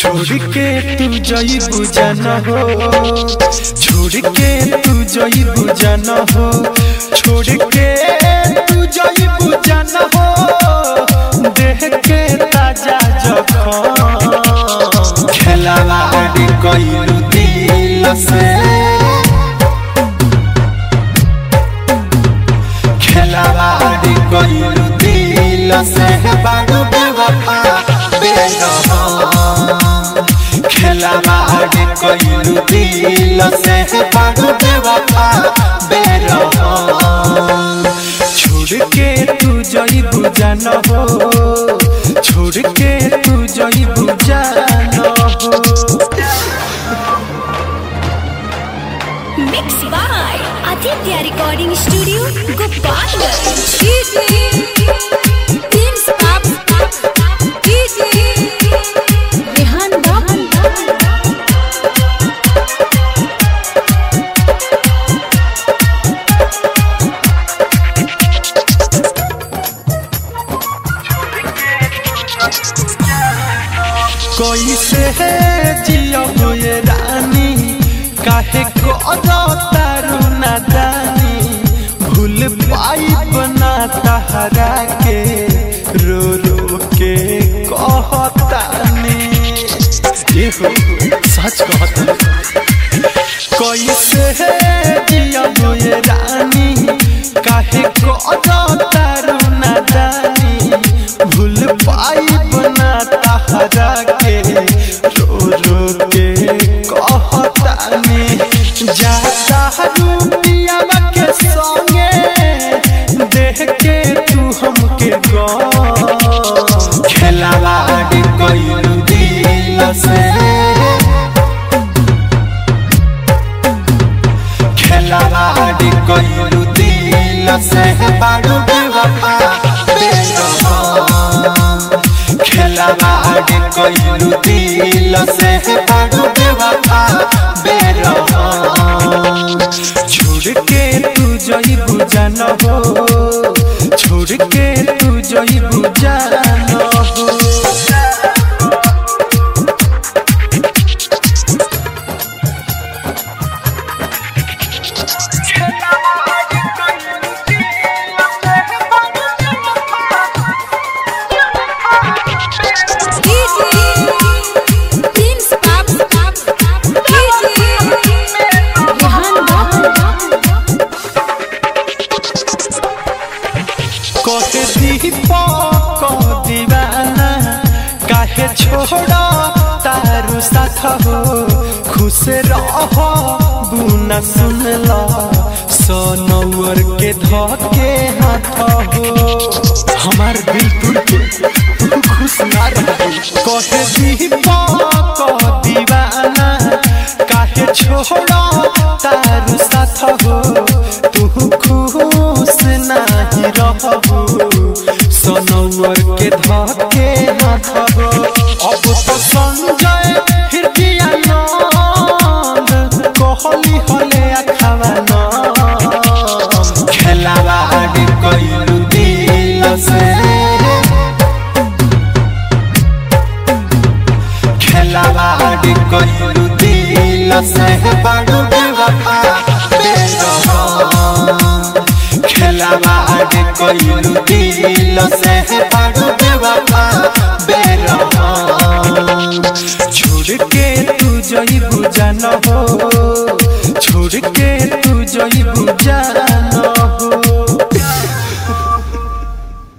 छोड़ के तू जइबू जाना हो, छोड़ के तू जइबू जाना हो, छोड़ के तू जइबू जाना हो, देह के ताजा जखम खेलावाड़ी कइलू दिल से, खेलावाड़ी कइलू दिल से बारू बेवफा बेरहम, खेलावाड़ी कइलू दिल से बारू बेवफा बेरहम। छोड़ के तू जइबू जाना हो, छोड़ के तू जइबू जाना हो। Mixed by Aditya Recording Studio, Gopalganj. Teams Pop, DJ Rehan Babu. कोई से जियब ये रानी, काहे को तारू नादानी, भूल पाई बना तहरा के रो रो के कहतानी, ये हो सच कहता। कोई से जियब ये रानी, काहे को तारू नादानी, भूल पाई बना तहरा के रो रो के कहतानी। जाता रूपिया के संगे देख के तू हमके गो, खेलावाड़ी कइलू दिल से, खेलावाड़ी कइलू दिल से बारू बेवफा बेरहम, खेलावाड़ी कइलू दिल से बारू बेवफा बेरहम। छोड़ के तू जइबू जाना हो, छोड़ के तू जइबू जाना हो। दीवाना काहे छोड़ा तारू साथ हो, खुश रहो बुना सुनला सोनवर के धके हाथ हो, हमार दिल टूट के तू खुश ना रहो। कहे दीपक दीवाना काहे छोड़ा तारू साथ हो, तू खुश नहीं रहबू सोनवर के धके हाथ हो। अब तो संजय हृदय नंद कहली हले अखवाना, खेलावाड़ी कइलू दिल से, खेलावाड़ी कइलू दिल से बारू बेवफा बेरहम, खेलावाड़ी कइलू दिल से बारू बेवफा बेरहम। छोड़ के तू जइबू जाना हो, छोड़ के तू जइबू जाना